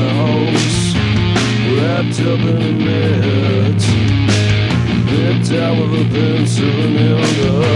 house, wrapped up in a net, nipped out with a pencil in the